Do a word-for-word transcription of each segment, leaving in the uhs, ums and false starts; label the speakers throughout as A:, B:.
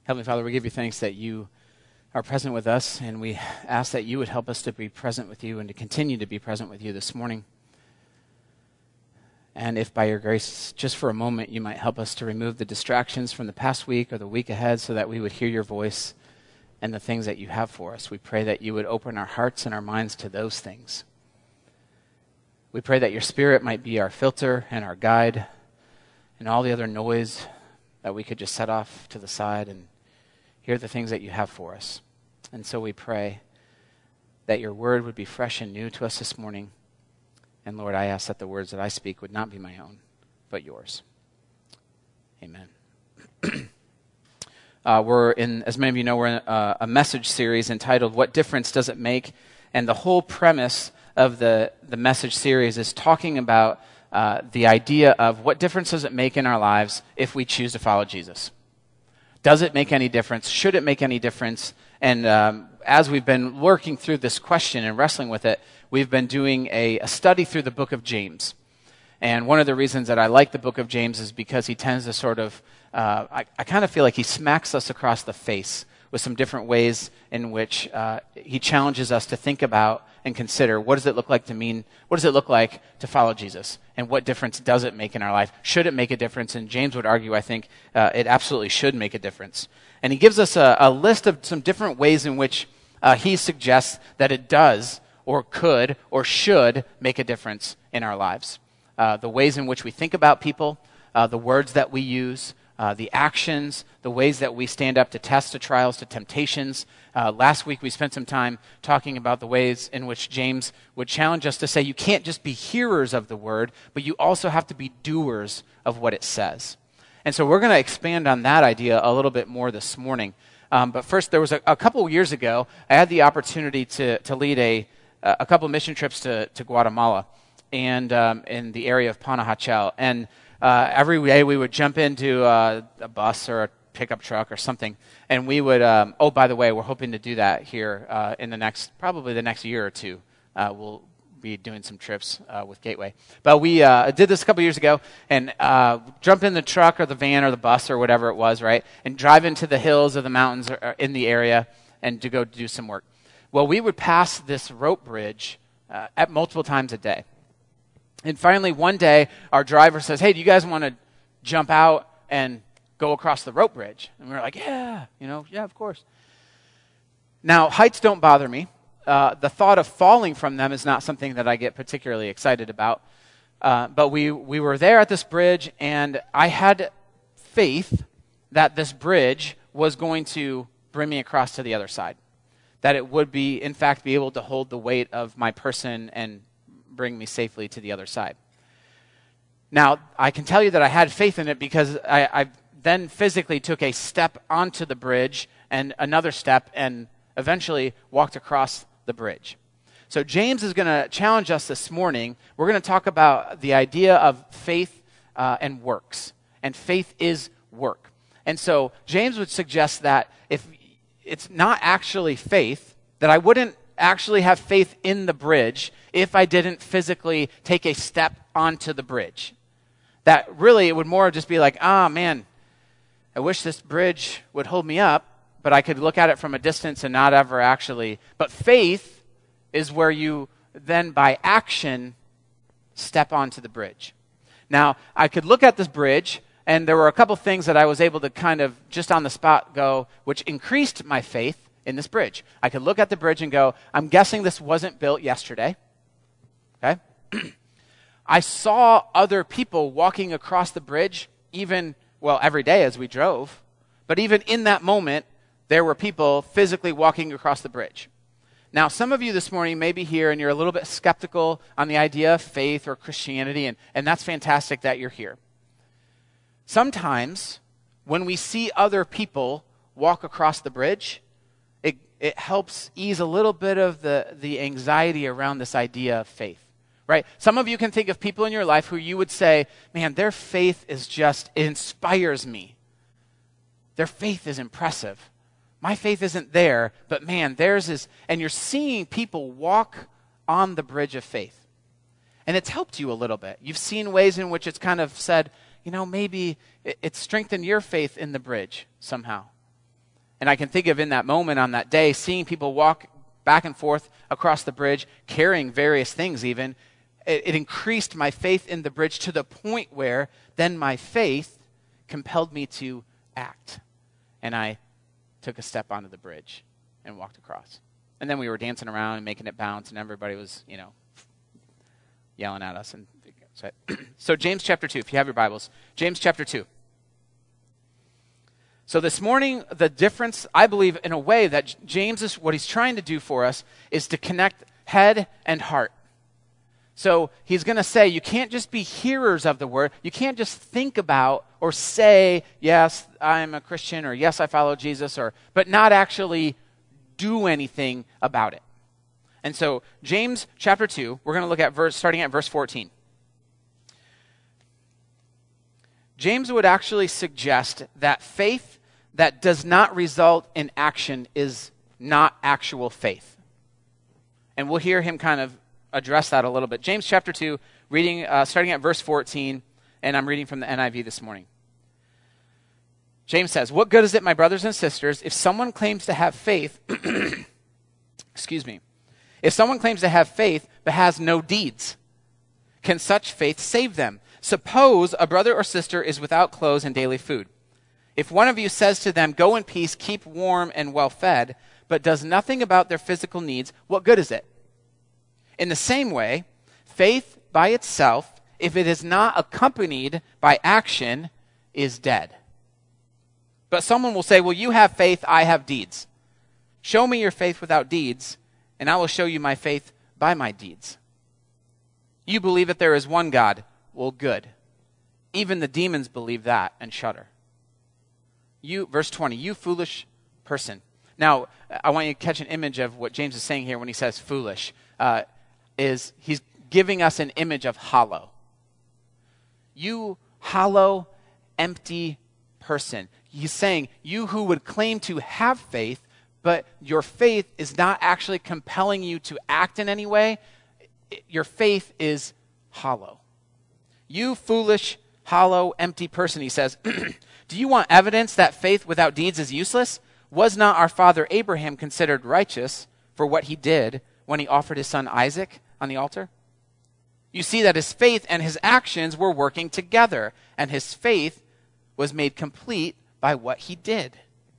A: Heavenly Father, we give you thanks that you are present with us, and we ask that you would help us to be present with you and to continue to be present with you this morning. And if by your grace, just for a moment, you might help us to remove the distractions from the past week or the week ahead so that we would hear your voice and the things that you have for us. We pray that you would open our hearts and our minds to those things. We pray that your Spirit might be our filter and our guide and all the other noise that we could just set off to the side and hear the things that you have for us. And so we pray that your word would be fresh and new to us this morning. And Lord, I ask that the words that I speak would not be my own, but yours. Amen. uh, we're in, as many of you know, we're in a, a message series entitled, What Difference Does It Make? And the whole premise of the, the message series is talking about uh, the idea of what difference does it make in our lives if we choose to follow Jesus? Does it make any difference? Should it make any difference? And um, as we've been working through this question and wrestling with it, we've been doing a, a study through the book of James. And one of the reasons that I like the book of James is because he tends to sort of, uh, I, I kind of feel like he smacks us across the face with some different ways in which uh, he challenges us to think about and consider, what does it look like to mean, what does it look like to follow Jesus? And what difference does it make in our life? Should it make a difference? And James would argue, I think, uh, it absolutely should make a difference. And he gives us a, a list of some different ways in which uh, he suggests that it does or could or should make a difference in our lives. Uh, the ways in which we think about people, uh, the words that we use, uh, the actions, the ways that we stand up to tests, to trials, to temptations. Uh, last week we spent some time talking about the ways in which James would challenge us to say you can't just be hearers of the word, but you also have to be doers of what it says. And so we're going to expand on that idea a little bit more this morning. Um, but first, there was a, a couple years ago, I had the opportunity to, to lead a, a couple mission trips to, to Guatemala and um, in the area of Panajachel. And uh, every day we would jump into uh, a bus or a pickup truck or something, and we would, um, oh, by the way, we're hoping to do that here uh, in the next, probably the next year or two. Uh, we'll be doing some trips uh, with Gateway. But we uh, did this a couple years ago, and uh, jump in the truck or the van or the bus or whatever it was, right, and drive into the hills or the mountains or, or in the area and to go do some work. Well, we would pass this rope bridge uh, at multiple times a day. And finally, one day, our driver says, hey, do you guys want to jump out and go across the rope bridge? And we were like, yeah, you know, yeah, of course. Now, heights don't bother me. Uh, the thought of falling from them is not something that I get particularly excited about. Uh, but we, we were there at this bridge, and I had faith that this bridge was going to bring me across to the other side, that it would be, in fact, be able to hold the weight of my person and bring me safely to the other side. Now, I can tell you that I had faith in it because I, I then physically took a step onto the bridge and another step and eventually walked across the bridge. So James is going to challenge us this morning. We're going to talk about the idea of faith uh, and works. And faith is work. And so James would suggest that if it's not actually faith, that I wouldn't actually have faith in the bridge if I didn't physically take a step onto the bridge. That really it would more just be like, ah, man, I wish this bridge would hold me up, but I could look at it from a distance and not ever actually. But faith is where you then by action step onto the bridge. Now, I could look at this bridge, and there were a couple things that I was able to kind of just on the spot go, which increased my faith in this bridge. I could look at the bridge and go, I'm guessing this wasn't built yesterday. Okay? I saw other people walking across the bridge, even, well, every day as we drove. But even in that moment, there were people physically walking across the bridge. Now, some of you this morning may be here and you're a little bit skeptical on the idea of faith or Christianity, and, and that's fantastic that you're here. Sometimes, when we see other people walk across the bridge, it, it helps ease a little bit of the, the anxiety around this idea of faith. Right? Some of you can think of people in your life who you would say, man, their faith is just, it inspires me. Their faith is impressive. My faith isn't there, but man, theirs is, and you're seeing people walk on the bridge of faith. And it's helped you a little bit. You've seen ways in which it's kind of said, you know, maybe it, it's strengthened your faith in the bridge somehow. And I can think of in that moment on that day, seeing people walk back and forth across the bridge, carrying various things even, it, it increased my faith in the bridge to the point where then my faith compelled me to act. And I took a step onto the bridge and walked across. And then we were dancing around and making it bounce, and everybody was, you know, yelling at us. And so, so James chapter two, if you have your Bibles, James chapter two. So this morning, the difference, I believe, in a way that James is, what he's trying to do for us is to connect head and heart. So he's going to say, you can't just be hearers of the word. You can't just think about or say, yes, I'm a Christian, or yes, I follow Jesus, or but not actually do anything about it. And so James chapter two, we're going to look at verse, starting at verse fourteen. James would actually suggest that faith that does not result in action is not actual faith. And we'll hear him kind of address that a little bit. James chapter two, reading, uh, starting at verse fourteen, and I'm reading from the N I V this morning. James says, "What good is it, my brothers and sisters, if someone claims to have faith, excuse me, if someone claims to have faith but has no deeds? Can such faith save them? Suppose a brother or sister is without clothes and daily food. If one of you says to them, 'Go in peace, keep warm and well fed,' but does nothing about their physical needs, what good is it? In the same way, faith by itself, if it is not accompanied by action, is dead. But someone will say, 'Well, you have faith, I have deeds. Show me your faith without deeds, and I will show you my faith by my deeds.' You believe that there is one God. Well, good. Even the demons believe that and shudder. You, verse twenty, you foolish person." Now, I want you to catch an image of what James is saying here when he says foolish. Uh, is he's giving us an image of hollow. You hollow, empty person. He's saying, you who would claim to have faith, but your faith is not actually compelling you to act in any way, your faith is hollow. You foolish, hollow, empty person, he says, do you want evidence that faith without deeds is useless? Was not our father Abraham considered righteous for what he did when he offered his son Isaac on the altar? You see that his faith and his actions were working together, and his faith was made complete by what he did.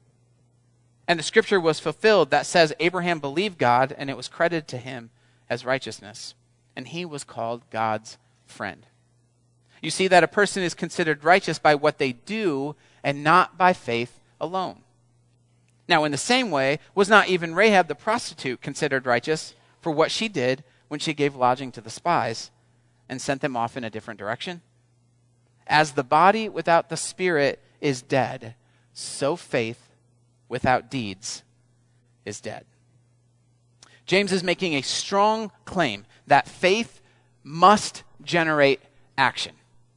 A: And the scripture was fulfilled that says Abraham believed God, and it was credited to him as righteousness, and he was called God's friend. You see that a person is considered righteous by what they do and not by faith alone. Now, in the same way, was not even Rahab the prostitute considered righteous for what she did when she gave lodging to the spies and sent them off in a different direction? As the body without the spirit is dead, so faith without deeds is dead. James is making a strong claim that faith must generate action.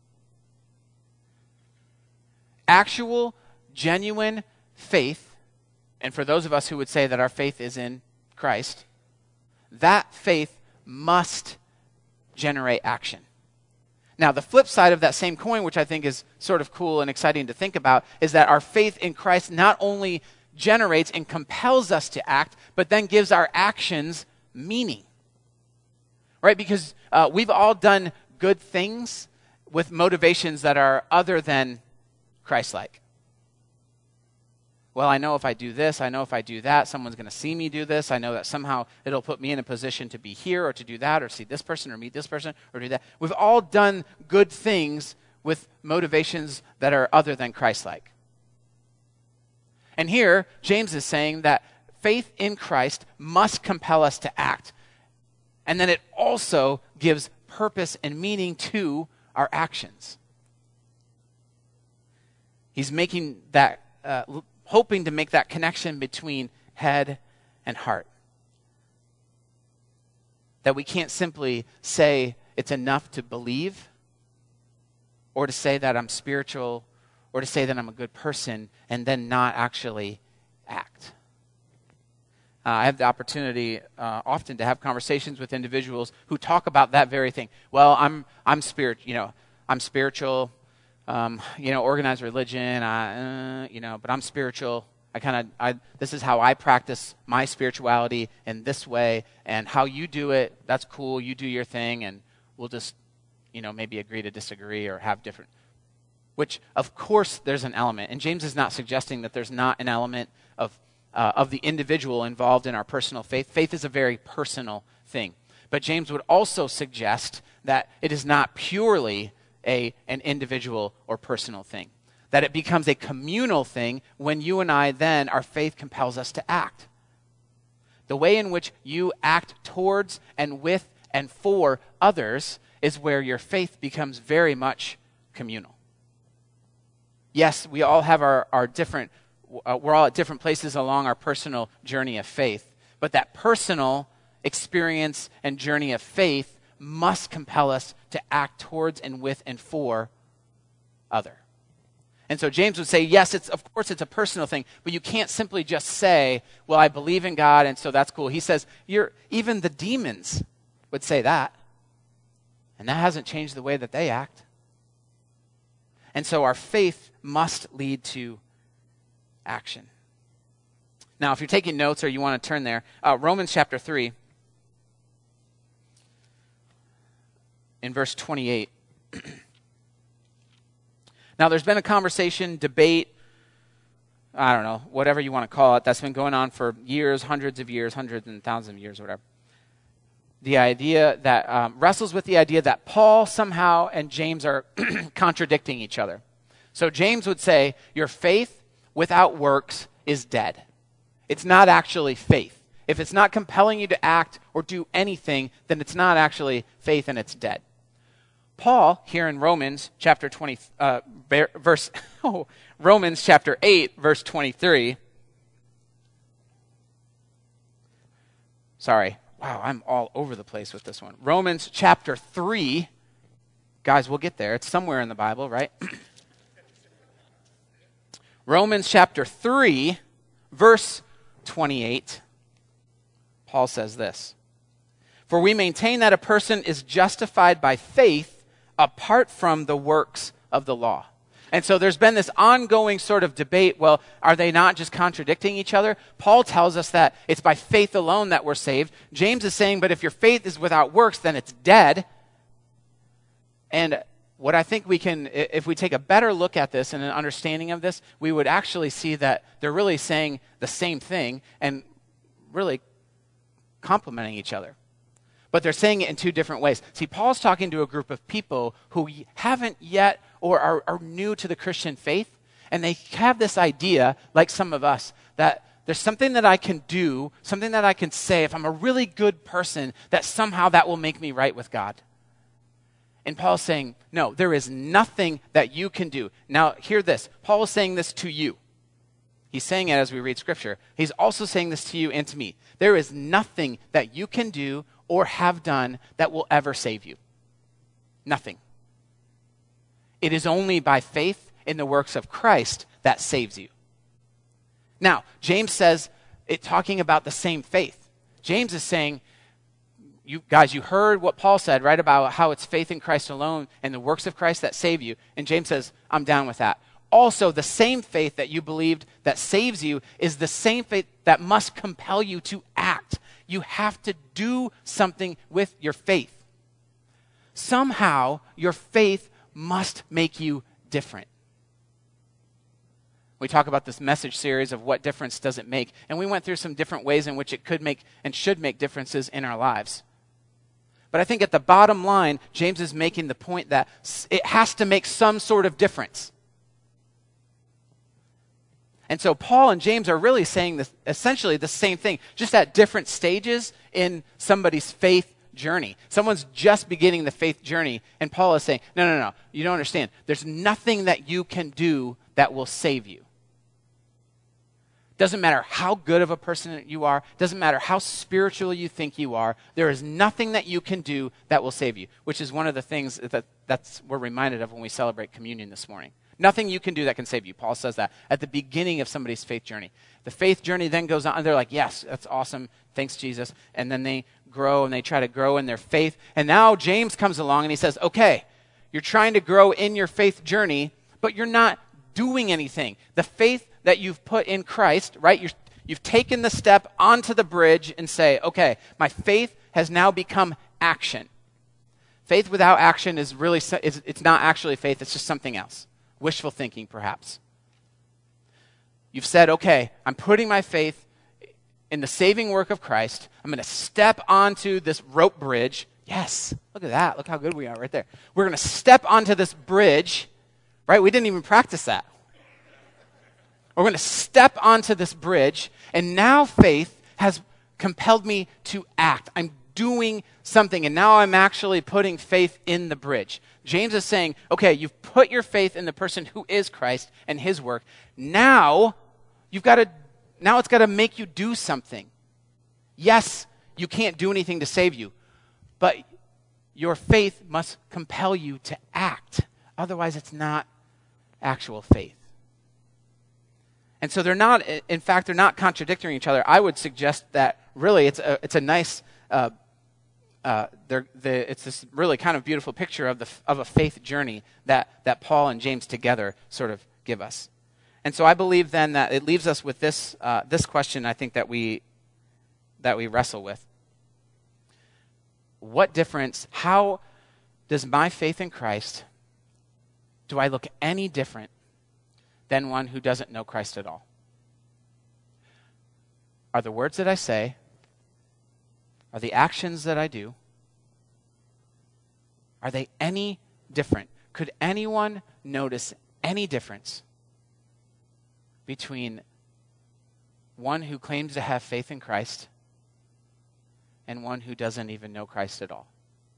A: Actual, genuine faith, and for those of us who would say that our faith is in Christ, that faith must generate action. Now, the flip side of that same coin, which I think is sort of cool and exciting to think about, is that our faith in Christ not only generates and compels us to act, but then gives our actions meaning. Right? Because uh, we've all done good things with motivations that are other than Christ-like. Well, I know if I do this, I know if I do that, someone's going to see me do this. I know that somehow it'll put me in a position to be here or to do that or see this person or meet this person or do that. We've all done good things with motivations that are other than Christ-like. And here, James is saying that faith in Christ must compel us to act. And then it also gives purpose and meaning to our actions. He's making that, uh, hoping to make that connection between head and heart. That we can't simply say it's enough to believe, or to say that I'm spiritual, or to say that I'm a good person, and then not actually act. Uh, I have the opportunity uh, often to have conversations with individuals who talk about that very thing. Well, I'm I'm spirit, you know, I'm spiritual. Um, you know, organized religion, I, uh, you know, but I'm spiritual. I kind of, I this is how I practice my spirituality in this way, and how you do it, that's cool. You do your thing, and we'll just, you know, maybe agree to disagree or have different. Which, of course, there's an element, and James is not suggesting that there's not an element of uh, of the individual involved in our personal faith. Faith is a very personal thing, but James would also suggest that it is not purely a an individual or personal thing. That it becomes a communal thing when you and I then, our faith compels us to act. The way in which you act towards and with and for others is where your faith becomes very much communal. Yes, we all have our, our different, uh, we're all at different places along our personal journey of faith, but that personal experience and journey of faith must compel us to act towards and with and for other. And so James would say, yes, it's of course it's a personal thing, but you can't simply just say, well, I believe in God, and so that's cool. He says, you're, even the demons would say that, and that hasn't changed the way that they act. And so our faith must lead to action. Now, if you're taking notes or you want to turn there, uh, Romans chapter three, in verse twenty-eight. Now, there's been a conversation, debate, I don't know, whatever you want to call it, that's been going on for years, hundreds of years, hundreds and thousands of years, whatever. The idea that um, wrestles with the idea that Paul somehow and James are contradicting each other. So James would say, your faith without works is dead. It's not actually faith. If it's not compelling you to act or do anything, then it's not actually faith and it's dead. Paul, here in Romans chapter twenty, uh, verse, oh, Romans chapter eight, verse twenty-three. Sorry, wow, I'm all over the place with this one. Romans chapter three, guys, we'll get there. It's somewhere in the Bible, right? Romans chapter three, verse twenty-eight. Paul says this: for we maintain that a person is justified by faith apart from the works of the law. And so there's been this ongoing sort of debate, well, are they not just contradicting each other? Paul tells us that it's by faith alone that we're saved. James is saying, but if your faith is without works, then it's dead. And what I think we can, if we take a better look at this and an understanding of this, we would actually see that they're really saying the same thing and really complementing each other. But they're saying it in two different ways. See, Paul's talking to a group of people who haven't yet or are, are new to the Christian faith, and they have this idea, like some of us, that there's something that I can do, something that I can say, if I'm a really good person, that somehow that will make me right with God. And Paul's saying, no, there is nothing that you can do. Now, hear this. Paul is saying this to you. He's saying it as we read Scripture. He's also saying this to you and to me. There is nothing that you can do or have done that will ever save you. Nothing. It is only by faith in the works of Christ that saves you. Now, James says, it talking about the same faith. James is saying, you guys, you heard what Paul said, right, about how it's faith in Christ alone and the works of Christ that save you. And James says, I'm down with that. Also, the same faith that you believed that saves you is the same faith that must compel you to act. You have to do something with your faith. Somehow, your faith must make you different. We talk about this message series of what difference does it make, and we went through some different ways in which it could make and should make differences in our lives. But I think at the bottom line, James is making the point that it has to make some sort of difference. And so Paul and James are really saying this, essentially the same thing, just at different stages in somebody's faith journey. Someone's just beginning the faith journey, and Paul is saying, no, no, no, you don't understand. There's nothing that you can do that will save you. Doesn't matter how good of a person you are, doesn't matter how spiritual you think you are, there is nothing that you can do that will save you, which is one of the things that that's, we're reminded of when we celebrate communion this morning. Nothing you can do that can save you. Paul says that at the beginning of somebody's faith journey. The faith journey then goes on, and they're like, yes, that's awesome, thanks Jesus. And then they grow, and they try to grow in their faith. And now James comes along, and he says, okay, you're trying to grow in your faith journey, but you're not doing anything. The faith that you've put in Christ, right? You're, you've taken the step onto the bridge and say, okay, my faith has now become action. Faith without action is really, is, it's not actually faith, it's just something else. Wishful thinking, perhaps. You've said, okay, I'm putting my faith in the saving work of Christ. I'm going to step onto this rope bridge. Yes, look at that. Look how good we are right there. We're going to step onto this bridge, right? We didn't even practice that. We're going to step onto this bridge, and now faith has compelled me to act. I'm doing something, and now I'm actually putting faith in the bridge. James is saying, okay, you've put your faith in the person who is Christ and his work. Now, you've got to, now it's got to make you do something. Yes, you can't do anything to save you, but your faith must compel you to act. Otherwise, it's not actual faith. And so they're not, in fact, they're not contradicting each other. I would suggest that really it's a, it's a nice, uh, uh, the, it's this really kind of beautiful picture of the of a faith journey that, that Paul and James together sort of give us. And so I believe then that it leaves us with this uh, this question. I think that we that we wrestle with. What difference? How does my faith in Christ? Do I look any different than one who doesn't know Christ at all? Are the words that I say, are the actions that I do, are they any different? Could anyone notice any difference between one who claims to have faith in Christ and one who doesn't even know Christ at all?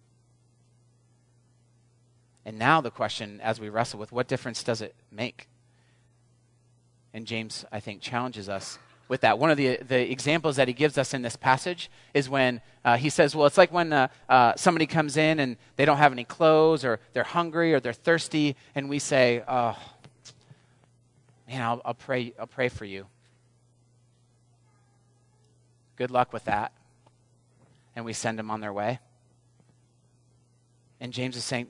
A: And now the question, as we wrestle with, what difference does it make? And James, I think, challenges us with that. One of the the examples that he gives us in this passage is when uh, he says, well, it's like when uh, uh, somebody comes in and they don't have any clothes, or they're hungry, or they're thirsty, and we say, oh, man, I'll, I'll pray, I'll pray for you. Good luck with that. And we send them on their way. And James is saying,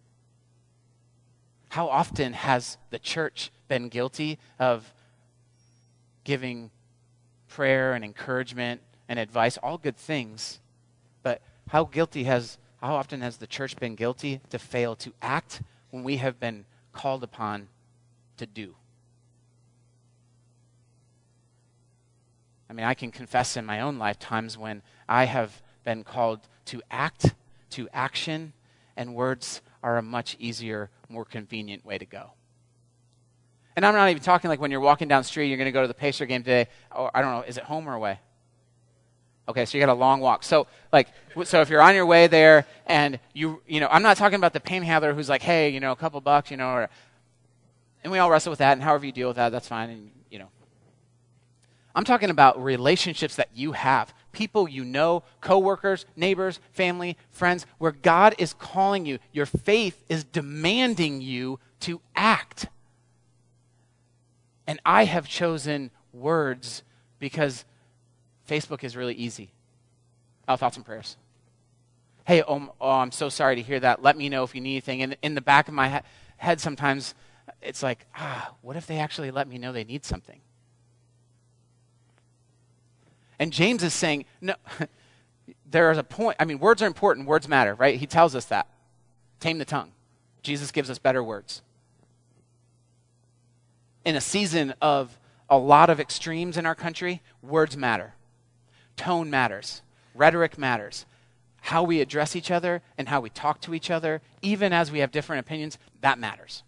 A: how often has the church been guilty of giving prayer and encouragement and advice, all good things, but how guilty has, how often has the church been guilty to fail to act when we have been called upon to do? I mean, I can confess in my own life times when I have been called to act, to action, and words are a much easier, more convenient way to go. And I'm not even talking like when you're walking down the street, you're going to go to the Pacer game today, or I don't know, is it home or away? Okay, so you got a long walk. So like, so if you're on your way there and you, you know, I'm not talking about the panhandler who's like, hey, you know, a couple bucks, you know, or, and we all wrestle with that, and however you deal with that, that's fine, and you know. I'm talking about relationships that you have, people you know, coworkers, neighbors, family, friends, where God is calling you. Your faith is demanding you to act. And I have chosen words because Facebook is really easy. Oh, thoughts and prayers. Hey, oh, oh, I'm so sorry to hear that. Let me know if you need anything. And in the back of my he- head sometimes, it's like, ah, what if they actually let me know they need something? And James is saying, no, there is a point. I mean, words are important. Words matter, right? He tells us that. Tame the tongue. Jesus gives us better words. In a season of a lot of extremes in our country, words matter. Tone matters. Rhetoric matters. How we address each other and how we talk to each other, even as we have different opinions, that matters.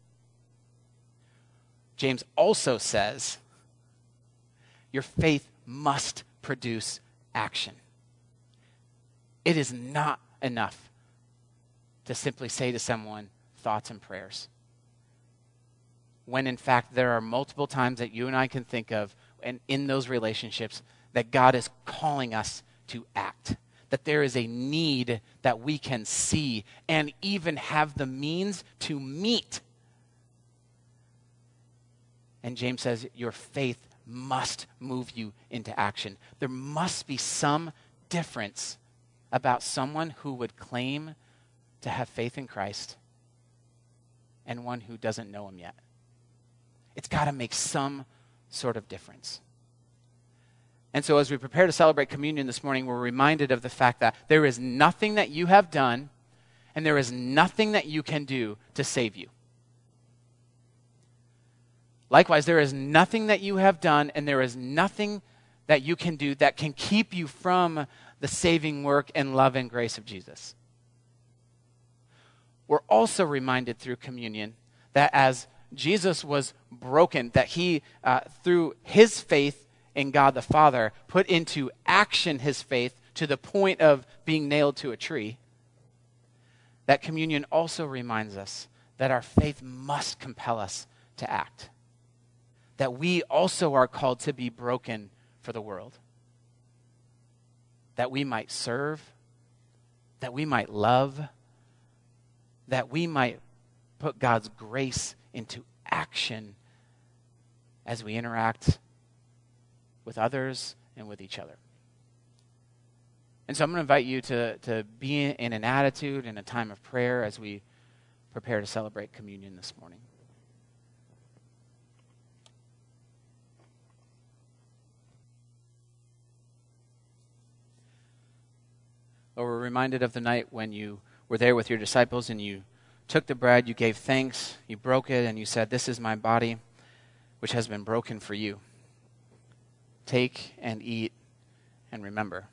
A: James also says, your faith must produce action. It is not enough to simply say to someone, thoughts and prayers. When in fact there are multiple times that you and I can think of, and in those relationships, that God is calling us to act. That there is a need that we can see and even have the means to meet. And James says, your faith must move you into action. There must be some difference about someone who would claim to have faith in Christ and one who doesn't know him yet. It's got to make some sort of difference. And so as we prepare to celebrate communion this morning, we're reminded of the fact that there is nothing that you have done and there is nothing that you can do to save you. Likewise, there is nothing that you have done and there is nothing that you can do that can keep you from the saving work and love and grace of Jesus. We're also reminded through communion that as Jesus was broken, that he, uh, through his faith in God the Father, put into action his faith to the point of being nailed to a tree. That communion also reminds us that our faith must compel us to act. That we also are called to be broken for the world. That we might serve, that we might love, that we might put God's grace into action as we interact with others and with each other. And so I'm going to invite you to, to be in an attitude and a time of prayer as we prepare to celebrate communion this morning. Or we're reminded of the night when you were there with your disciples and you took the bread, you gave thanks, you broke it, and you said, "This is my body, which has been broken for you. Take and eat and remember."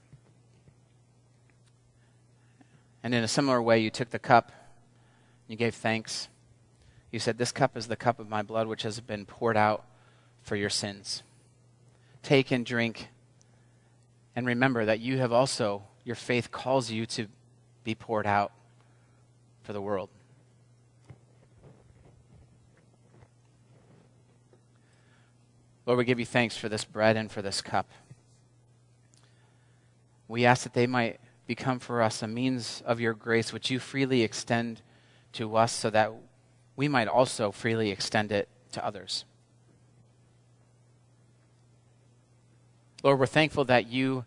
A: And in a similar way, you took the cup, you gave thanks. You said, "This cup is the cup of my blood, which has been poured out for your sins. Take and drink and remember that you have also, your faith calls you to be poured out for the world." Lord, we give you thanks for this bread and for this cup. We ask that they might become for us a means of your grace, which you freely extend to us so that we might also freely extend it to others. Lord, we're thankful that you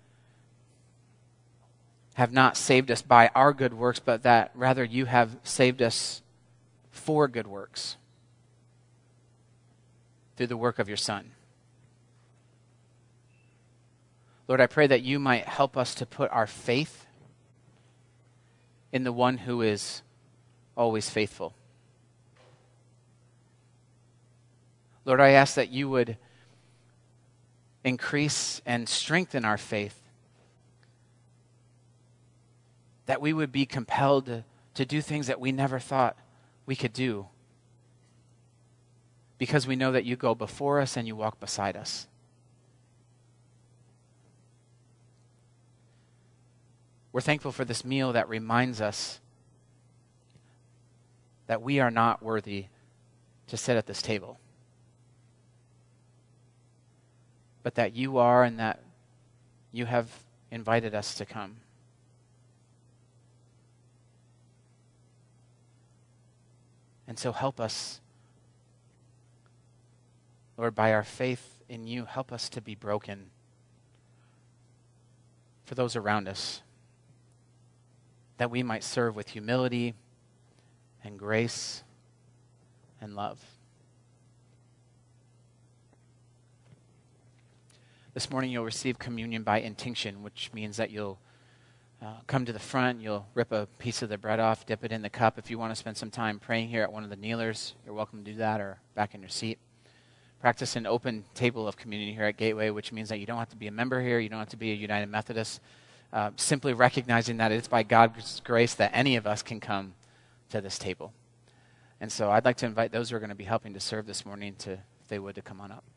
A: have not saved us by our good works, but that rather you have saved us for good works through the work of your Son. Lord, I pray that you might help us to put our faith in the one who is always faithful. Lord, I ask that you would increase and strengthen our faith, that we would be compelled to, to do things that we never thought we could do, because we know that you go before us and you walk beside us. We're thankful for this meal that reminds us that we are not worthy to sit at this table, but that you are and that you have invited us to come. And so help us, Lord, by our faith in you, help us to be broken for those around us, that we might serve with humility and grace and love. This morning you'll receive communion by intinction, which means that you'll uh, come to the front, you'll rip a piece of the bread off, dip it in the cup. If you want to spend some time praying here at one of the kneelers, you're welcome to do that, or back in your seat. Practice an open table of communion here at Gateway, which means that you don't have to be a member here, you don't have to be a United Methodist. Uh, simply recognizing that it's by God's grace that any of us can come to this table. And so I'd like to invite those who are going to be helping to serve this morning to, if they would, to come on up.